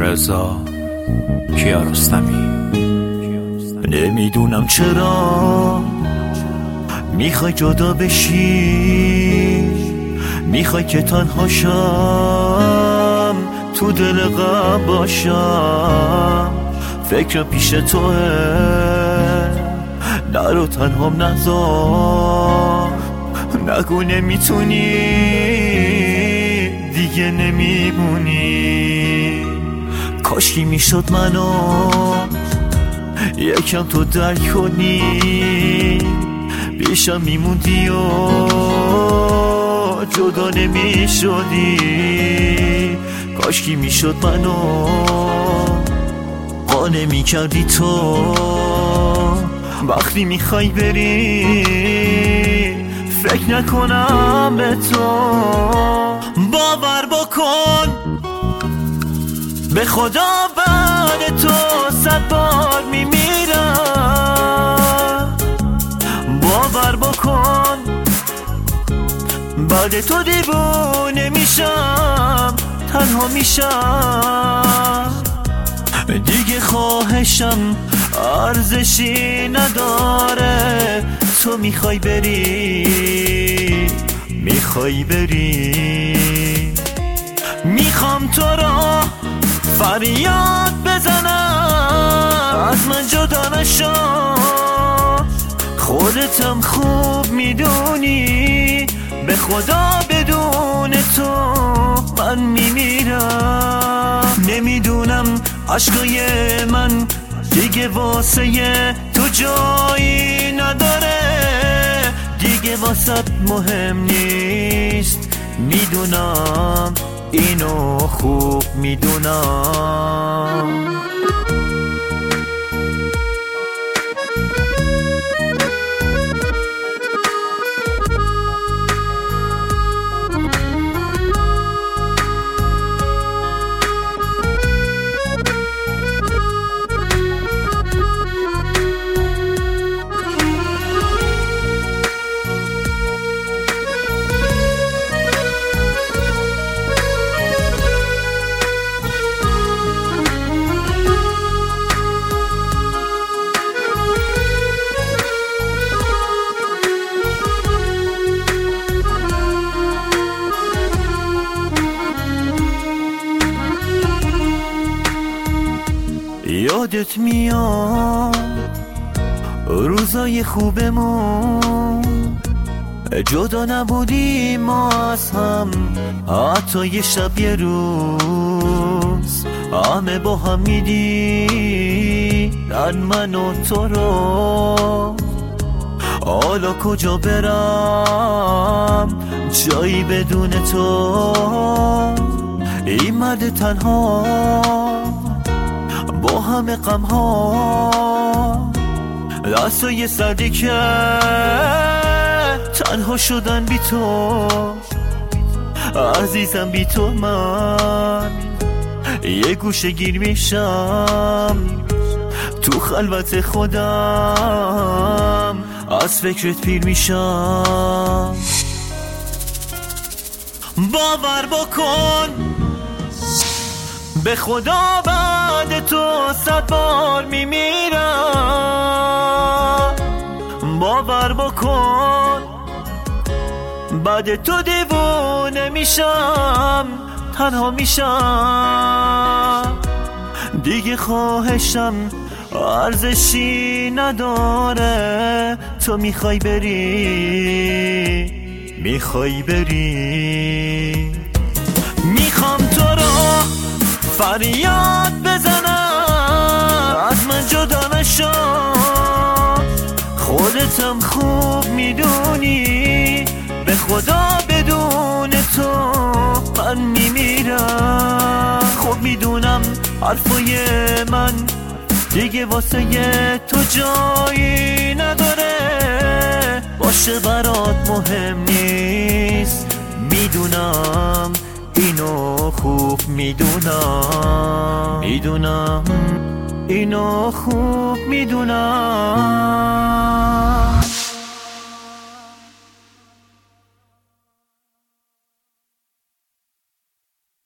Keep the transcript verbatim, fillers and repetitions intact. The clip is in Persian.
رضا کیارستمی. نمیدونم چرا میخوای جدا بشی، میخوای که تنها شم تو دل غم باشم. فکر پیش توه نرو تنهام نذار، نگو نمیتونی دیگه نمیمونی. کاشکی میشد منو یکم تو درک کنی، پیشم میموندی و جدا نمیشدی. کاشکی میشد منو قانع میکردی تو وقتی میخوای بری فکر نکنم به تو. باور بکن به خدا بعد تو صد بار میمیرم. باور بکن بعد تو دیوونه میشم، تنها میشم. دیگه خواهشم ارزشی نداره، تو میخوای بری میخوای بری. میخوام تو را فریاد بزنم از من جدا نشو، خودتم خوب میدونی به خدا بدون تو من میمیرم. نمیدونم عشقای من دیگه واسه تو جایی نداره، دیگه واسط مهم نیست. میدونم اینو خوب میدونم. یادت میاد روزای خوبمون، جدا نبودیم ما از هم حتی یه شب یه روز. همه با هم میدیدن من و تو رو، حالا کجا برم جایی بدون تو. این مرد تنها با همه غم ها، دستای سردی که تنها شدن بی تو. عزیزم بی تو من یه گوشه گیر میشم، تو خلوت خودم از فکرت پیر میشم. باور بکن به خدا بعد تو صد بار میمیرم. باور بکن بعد تو دیوونه میشم، تنها میشم. دیگه خواهشم ارزشی نداره، تو میخوای بری میخوای بری. میخوام تو رو فریاد بزنم از من جدا نشو، خودتم خوب میدونی به خدا بدون تو من میمیرم. خب میدونم حرفای من دیگه واسه تو جایی نداره، باشه برات مهم نیست. میدونم اینو خوب میدونم، میدونم اینو خوب میدونم.